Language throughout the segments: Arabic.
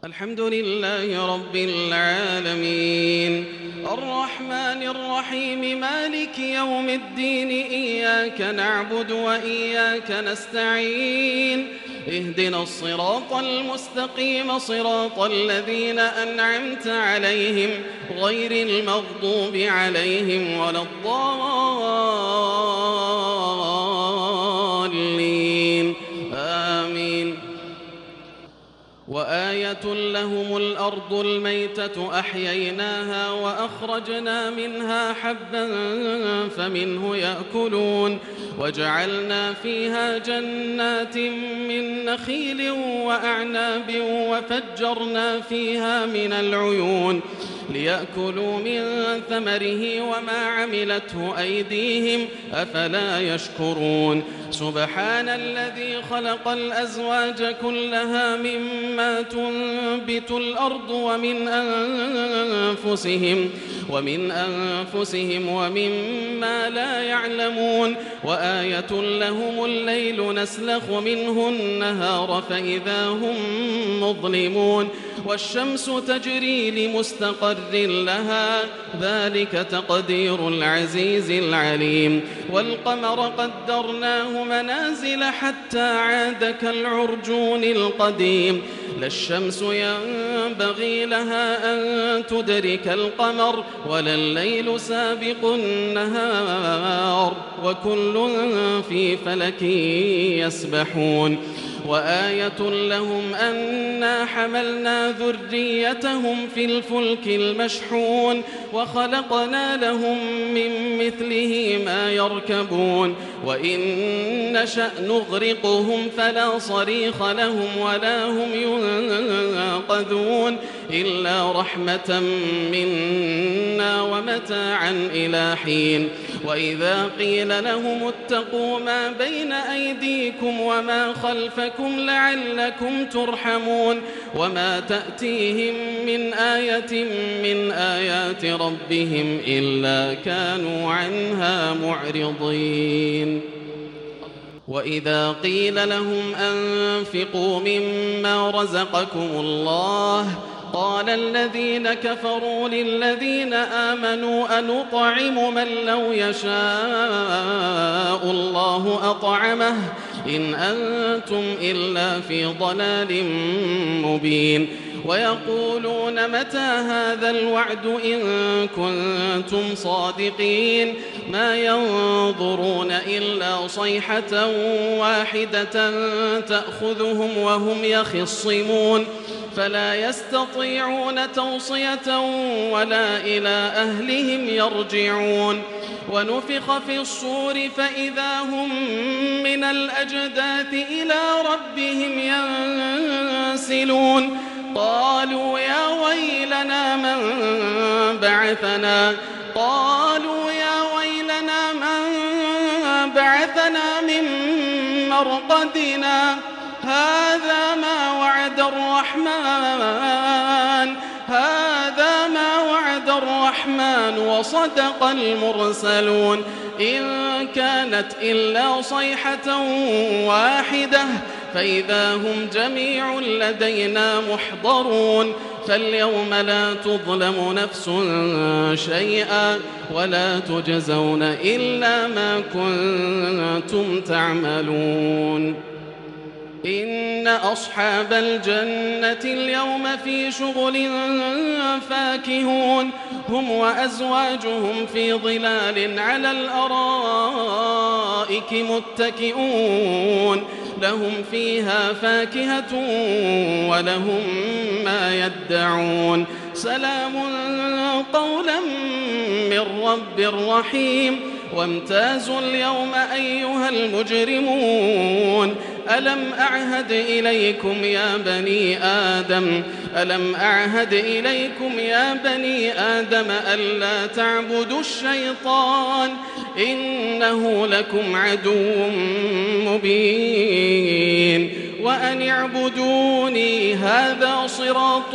الحمد لله رب العالمين الرحمن الرحيم مالك يوم الدين إياك نعبد وإياك نستعين اهدنا الصراط المستقيم صراط الذين أنعمت عليهم غير المغضوب عليهم ولا الضالين آمين. وآية لهم الأرض الميتة أحييناها وأخرجنا منها حبا فمنه يأكلون وجعلنا فيها جنات من نخيل وأعناب وفجرنا فيها من العيون ليأكلوا من ثمره وما عملته أيديهم أفلا يشكرون سبحان الذي خلق الأزواج كلها مما تنبت الأرض ومن أنفسهم ومما لا يعلمون وآية لهم الليل نسلخ منه النهار فإذا هم مظلمون والشمس تجري لمستقر لها ذلك تقدير العزيز العليم والقمر قدرناه منازل حتى عاد كالعرجون القديم لا الشمس ينبغي لها أن تدرك القمر ولا الليل سابق النهار وكل في فلك يسبحون وآية لهم أنا حملنا ذريتهم في الفلك المشحون وخلقنا لهم من مثله ما يركبون وإن نشأ نغرقهم فلا صريخ لهم ولا هم ينقذون إلا رحمة منا ومتاعا إلى حين وإذا قيل لهم اتقوا ما بين أيديكم وما خلفكم لعلكم ترحمون وما تأتيهم من آية من آيات ربهم إلا كانوا عنها معرضين وإذا قيل لهم أنفقوا مما رزقكم الله قال الذين كفروا للذين آمنوا أنطعم من لو يشاء الله أطعمه إن أنتم إلا في ضلال مبين ويقولون متى هذا الوعد إن كنتم صادقين ما ينظرون إلا صيحة واحدة تأخذهم وهم يخصمون فلا يستطيعون توصية ولا إلى أهلهم يرجعون ونفخ في الصور فإذا هم من الأجداث إلى ربهم ينسلون قالوا يا ويلنا من بعثنا من مرقدنا هذا ما وعد الرحمن وصدق المرسلون إن كانت إلا صيحة واحدة فإذا هم جميع لدينا محضرون فاليوم لا تظلم نفس شيئا ولا تجزون إلا ما كنتم تعملون إن أصحاب الجنة اليوم في شغل فاكهون هم وأزواجهم في ظلال على الأرائك متكئون لهم فيها فاكهة ولهم ما يدعون سلام قولا من رب رحيم وامتازوا اليوم أيها المجرمون ألم أعهد إليكم يا بني آدم ألا تعبدوا الشيطان إنه لكم عدو مبين وأن اعبدوني هذا صراط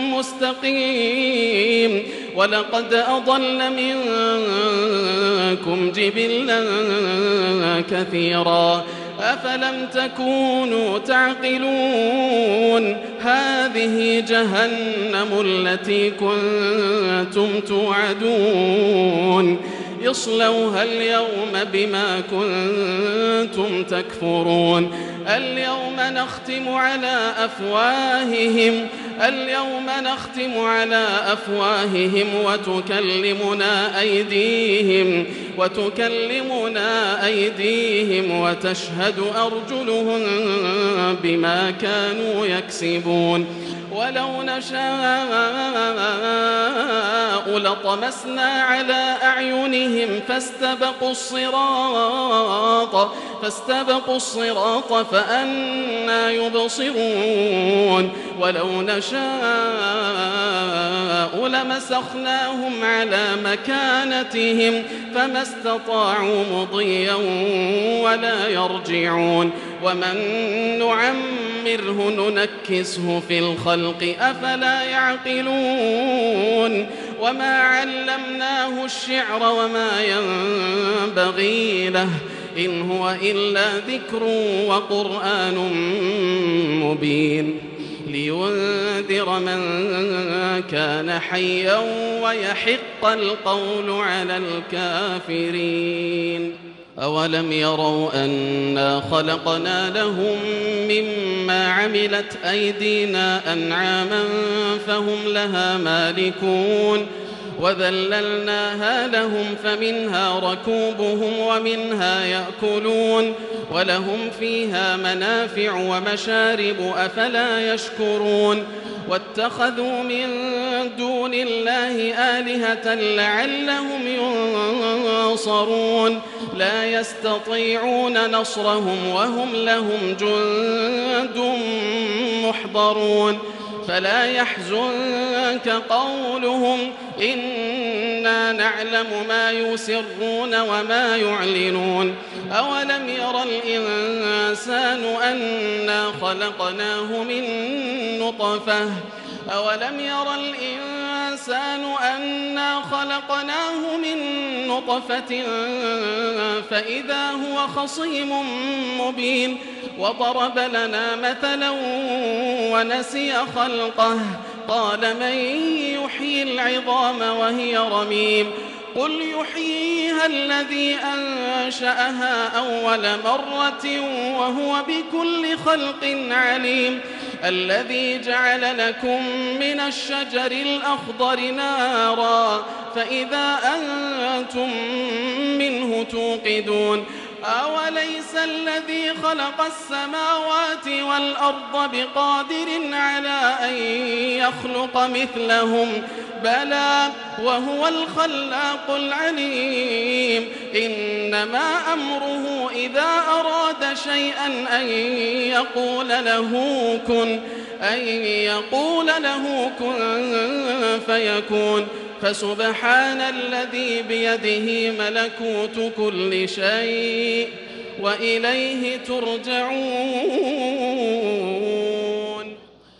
مستقيم ولقد أضل منكم جبلا كثيرا أفلم تكونوا تعقلون هذه جهنم التي كنتم توعدون اصلوها اليوم بما كنتم تكفرون اليوم نختم على أفواههم وتكلمنا أيديهم وتشهد أرجلهم بما كانوا يكسبون ولو نشاء لطمسنا على أعينهم فاستبقوا الصراط فأنى يبصرون ولو نشاء لمسخناهم على مكانتهم فما استطاعوا مضيا ولا يرجعون ومن نعمره ننكسه في الخلق أفلا يعقلون وما علمناه الشعر وما ينبغي له إن هو إلا ذكر وقرآن مبين لينذر من كان حيا ويحق القول على الكافرين أولم يروا أنا خلقنا لهم مما عملت أيدينا أنعاما فهم لها مالكون وذللناها لهم فمنها ركوبهم ومنها يأكلون ولهم فيها منافع ومشارب أفلا يشكرون واتخذوا من دون الله آلهة لعلهم ينصرون لا يستطيعون نصرهم وهم لهم جند محضرون فلا يحزنك قولهم إنا نعلم ما يسرون وما يعلنون أولم ير الإنسان أنا خلقناه من نطفة فإذا هو خصيم مبين وضرب لنا مثلا ونسي خلقه قال من يحيي العظام وهي رميم قل يحييها الذي أنشأها أول مرة وهو بكل خلق عليم الذي جعل لكم من الشجر الأخضر نارا فإذا أنتم منه توقدون أوليس الذي خلق السماوات والأرض بقادر على أن يخلق مثلهم بلى وهو الخلاق العليم إنما أمره إذا أراد شيئا أن يقول له كن فيكون فسبحان الذي بيده ملكوت كل شيء وإليه ترجعون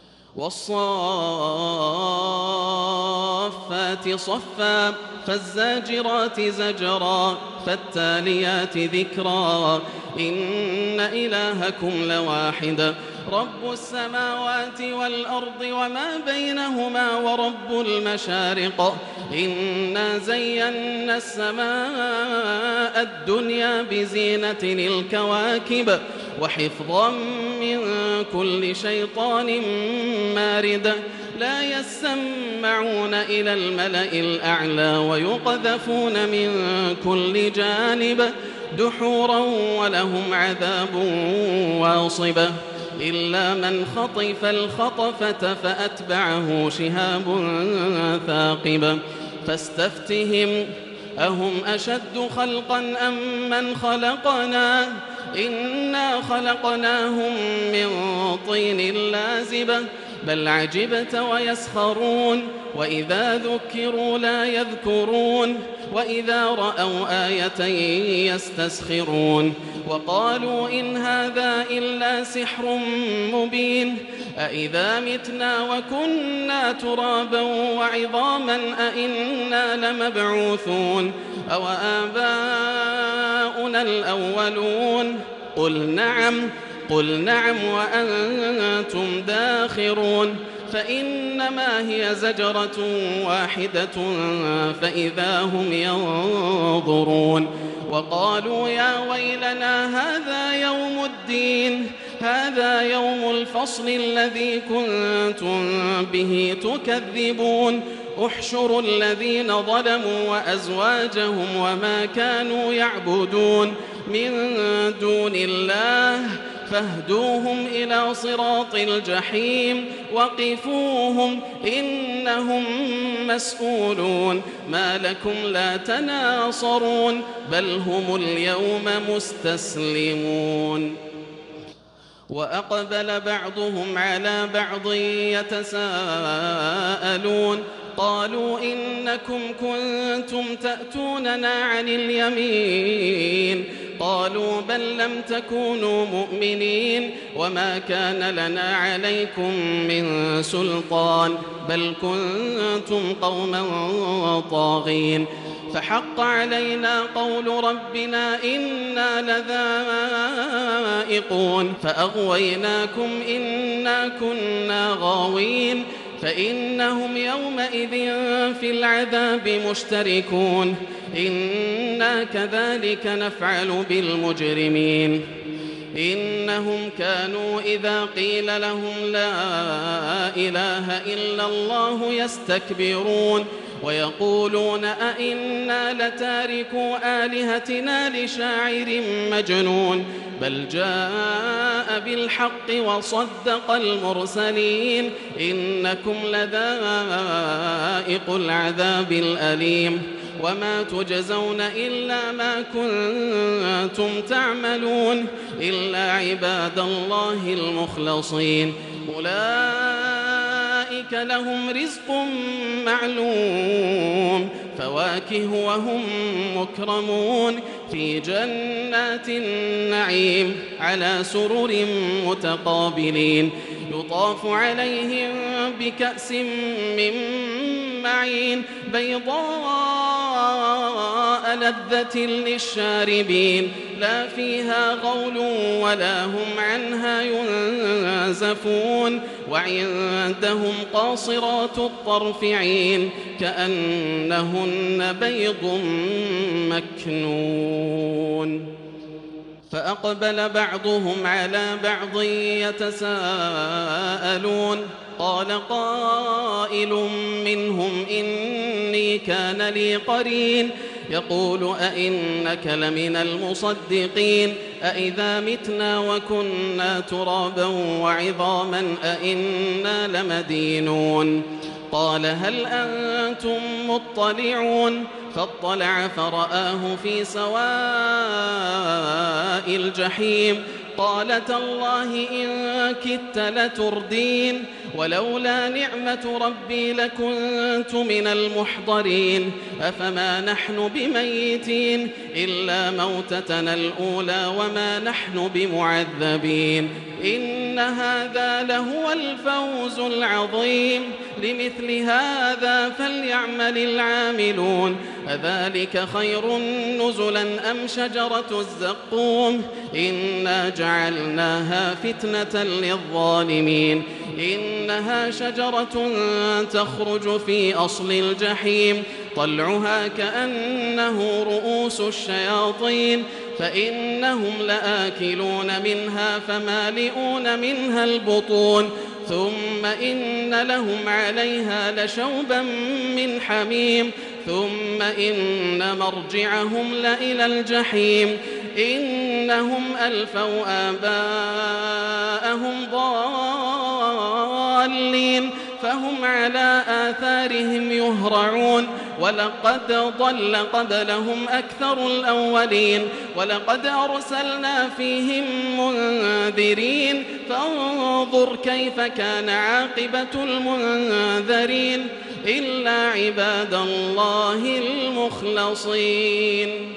والصافات صفا فالزاجرات زجرا فالتاليات ذكرا إن إلهكم لواحد رب السماوات والأرض وما بينهما ورب المشارق إنا زينا السماء الدنيا بزينة الكواكب وحفظا من كل شيطان مارد لا يسمعون إلى الملأ الأعلى ويقذفون من كل جانب دحورا ولهم عذاب واصب إلا من خطف الخطفة فأتبعه شهاب ثاقب فاستفتهم أهم أشد خلقا أم من خلقنا إنا خلقناهم من طين لازب بل عجبت ويسخرون وإذا ذكروا لا يذكرون وإذا رأوا آية يستسخرون وقالوا إن هذا إلا سحر مبين أإذا متنا وكنا ترابا وعظاما أإنا لمبعوثون أو آباؤنا الأولون قل نعم وأنتم داخرون فإنما هي زجرة واحدة فإذا هم ينظرون وقالوا يا ويلنا هذا يوم الفصل الذي كنتم به تكذبون احشروا الذين ظلموا وأزواجهم وما كانوا يعبدون من دون الله فاهدوهم إلى صراط الجحيم وقفوهم إنهم مسؤولون ما لكم لا تناصرون بل هم اليوم مستسلمون وأقبل بعضهم على بعض يتساءلون قالوا إنكم كنتم تأتوننا عن اليمين قالوا بل لم تكونوا مؤمنين وما كان لنا عليكم من سلطان بل كنتم قوما طاغين فحق علينا قول ربنا إنا لذائقون فأغويناكم إنا كنا غاوين فإنهم يومئذ في العذاب مشتركون إنا كذلك نفعل بالمجرمين إنهم كانوا إذا قيل لهم لا إله إلا الله يستكبرون ويقولون أئنا لتاركوا آلهتنا لشاعر مجنون بل جاء بالحق وصدق المرسلين إنكم لذائق العذاب الأليم وما تجزون إلا ما كنتم تعملون إلا عباد الله المخلصين أولئك لهم رزق معلوم فواكه وهم مكرمون في جنات النعيم على سرر متقابلين يطاف عليهم بكأس من معين بيضاء لذة للشاربين لا فيها غول ولا هم عنها ينزفون وعندهم قاصرات الطرف عين كأنهن بيض مكنون فأقبل بعضهم على بعض يتساءلون قال قائل منهم إني كان لي قرين يقول أئنك لمن المصدقين أئذا متنا وكنا ترابا وعظاما أئنا لمدينون قال هل أنتم مطلعون فاطلع فرآه في سواء الجحيم قال تالله إن كدت لتردين ولولا نعمة ربي لكنت من المحضرين أفما نحن بميتين إلا موتتنا الأولى وما نحن بمعذبين إن هذا لهو الفوز العظيم لمثل هذا فليعمل العاملون أذلك خير نزلا أم شجرة الزقوم إنا جعلناها فتنة للظالمين إنها شجرة تخرج في أصل الجحيم طلعها كأنه رؤوس الشياطين فإنهم لآكلون منها فمالئون منها البطون ثم إن لهم عليها لشوبا من حميم ثم إن مرجعهم لإلى الجحيم إنهم ألفوا آباءهم ضالين فهم على آثارهم يهرعون ولقد ضل قبلهم أكثر الأولين ولقد أرسلنا فيهم منذرين فانظر كيف كان عاقبة المنذرين إلا عباد الله المخلصين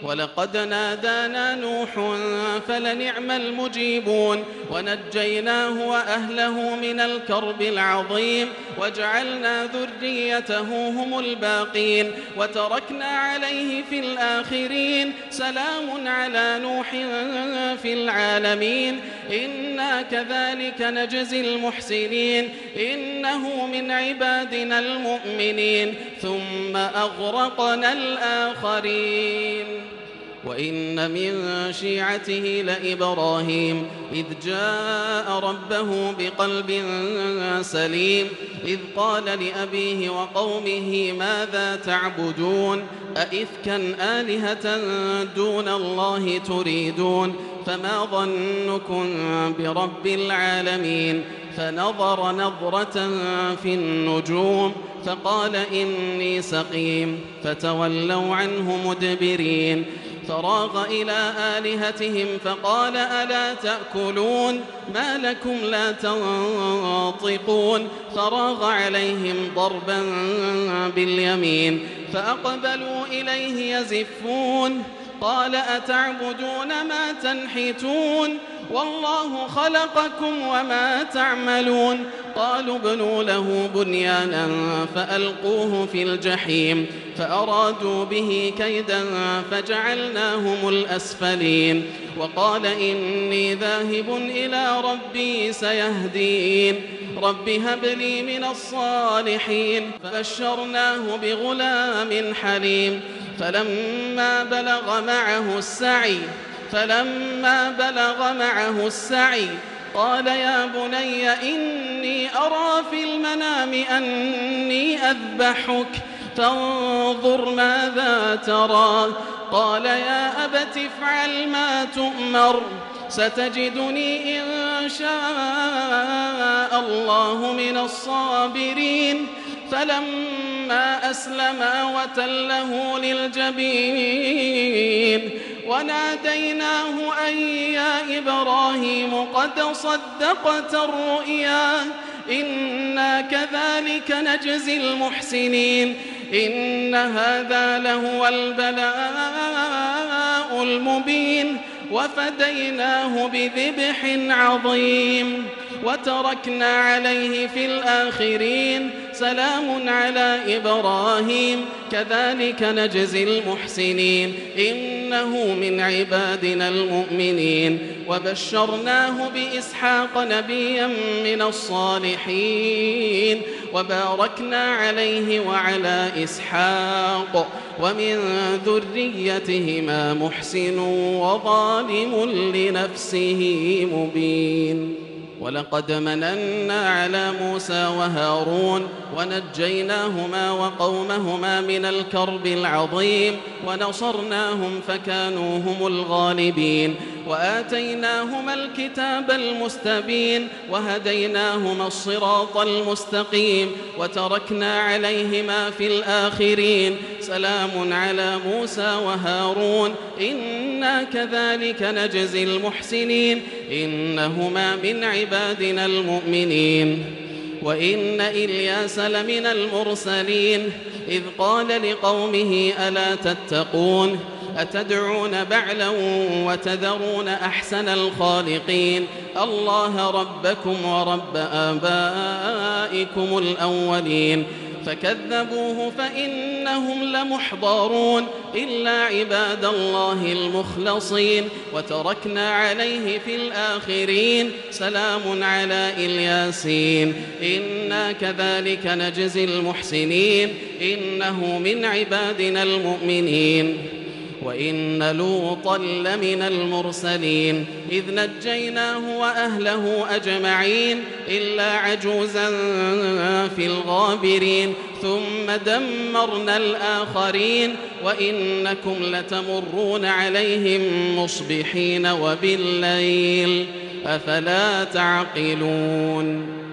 ولقد نادانا نوح فلنعم المجيبون ونجيناه وأهله من الكرب العظيم وجعلنا ذريته هم الباقين وتركنا عليه في الآخرين سلام على نوح في العالمين إنا كذلك نجزي المحسنين إنه من عبادنا المؤمنين ثم أغرقنا الآخرين وإن من شيعته لإبراهيم إذ جاء ربه بقلب سليم إذ قال لأبيه وقومه ماذا تعبدون أئفكا آلهة دون الله تريدون فما ظنكم برب العالمين فنظر نظرة في النجوم فقال إني سقيم فتولوا عنه مدبرين فراغ إلى آلهتهم فقال ألا تأكلون ما لكم لا تنطقون فراغ عليهم ضربا باليمين فأقبلوا إليه يزفون قال أتعبدون ما تنحتون والله خلقكم وما تعملون قالوا ابنوا له بنيانا فألقوه في الجحيم فأرادوا به كيدا فجعلناهم الأسفلين وقال إني ذاهب إلى ربي سيهدين رب هب لي من الصالحين فبشرناه بغلام حليم فلما بلغ معه السعي قال يا بني إني أرى في المنام أني أذبحك فانظر ماذا ترى قال يا أبت افعل ما تؤمر ستجدني إن شاء الله من الصابرين فلما أسلما وتله للجبين وناديناه أن يا إبراهيم قد صدقت الرؤيا إنا كذلك نجزي المحسنين إن هذا لهو البلاء المبين وفديناه بذبح عظيم وتركنا عليه في الآخرين سلام على إبراهيم كذلك نجزي المحسنين إنه من عبادنا المؤمنين وبشرناه بإسحاق نبيا من الصالحين وباركنا عليه وعلى إسحاق ومن ذريتهما محسن وظالم لنفسه مبين ولقد مننا على موسى وهارون ونجيناهما وقومهما من الكرب العظيم ونصرناهم فكانوا هم الغالبين وآتيناهما الكتاب المستبين وهديناهما الصراط المستقيم وتركنا عليهما في الآخرين سلام على موسى وهارون إنا كذلك نجزي المحسنين إنهما من عبادنا المؤمنين وإن إلياس لمن المرسلين إذ قال لقومه ألا تتقون أتدعون بعلا وتذرون أحسن الخالقين الله ربكم ورب آبائكم الأولين فكذبوه فإنهم لمحضرون إلا عباد الله المخلصين وتركنا عليه في الآخرين سلام على الياسين إنا كذلك نجزي المحسنين إنه من عبادنا المؤمنين وإن لوطا لمن المرسلين إذ نجيناه وأهله أجمعين إلا عجوزا في الغابرين ثم دمرنا الآخرين وإنكم لتمرون عليهم مصبحين وبالليل أفلا تعقلون